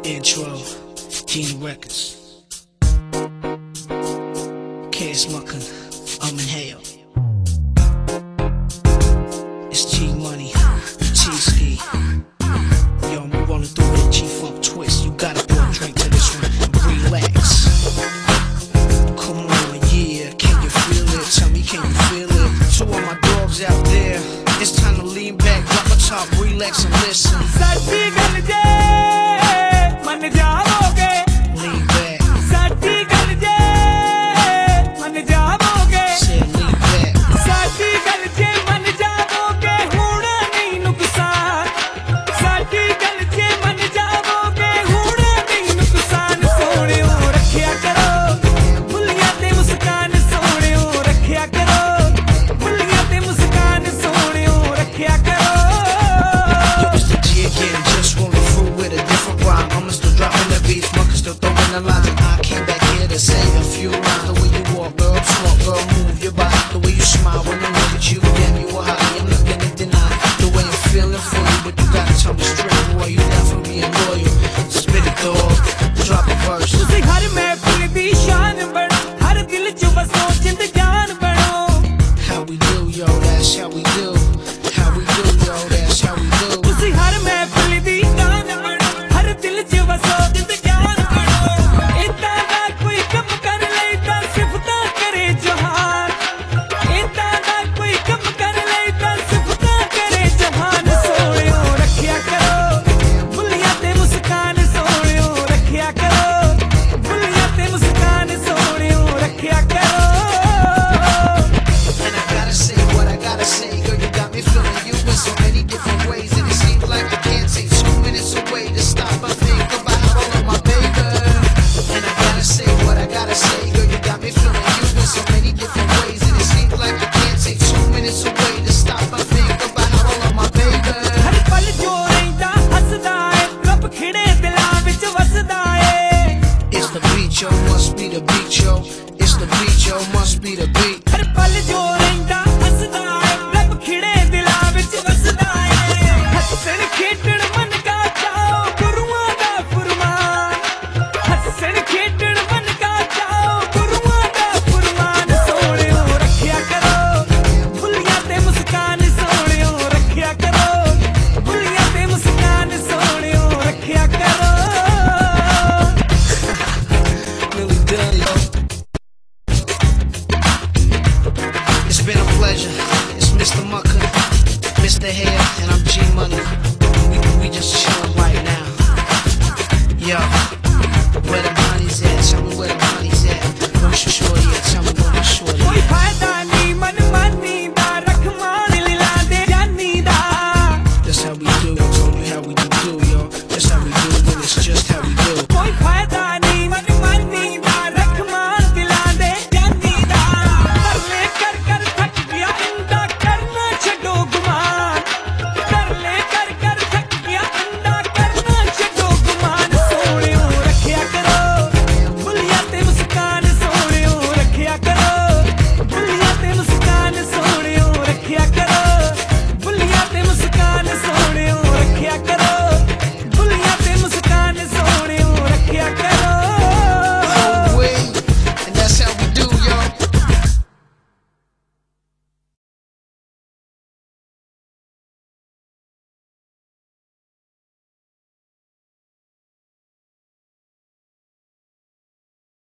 Intro, Genie Records. K.S. Muckin, Hale. It's G Money, T-Ski. Yo, I'm rolling through with a G-Funk twist. You gotta pour a drink to this one and relax. Come on, yeah, can you feel it? Tell me, can you feel it? To all my dogs out there, it's time to lean back, drop a top, relax and listen. Lean back. Say lean back. I came back here to say a few lines. The way you walk, girl, talk, girl, move your body. The way you smile when I look at you, damn, you are high. I'm not gonna deny the way I'm feeling for you, but you gotta tell me straight, boy, you down for being loyal. Spit it, dog, drop a verse. How we do, yo, that's how we do. How we do, yo, that's how we do. Yo, must be the beat, yo. It's the beat, yo, must be the beat. It's been a pleasure. It's Mr. Muckin, Mr. Hale, and I'm G Money. We just chillin' right now. Yo, where the money's at? Tell me where the money's at. Where's shorty at? Tell me where my shorty at. That's how we do. I told you how we do.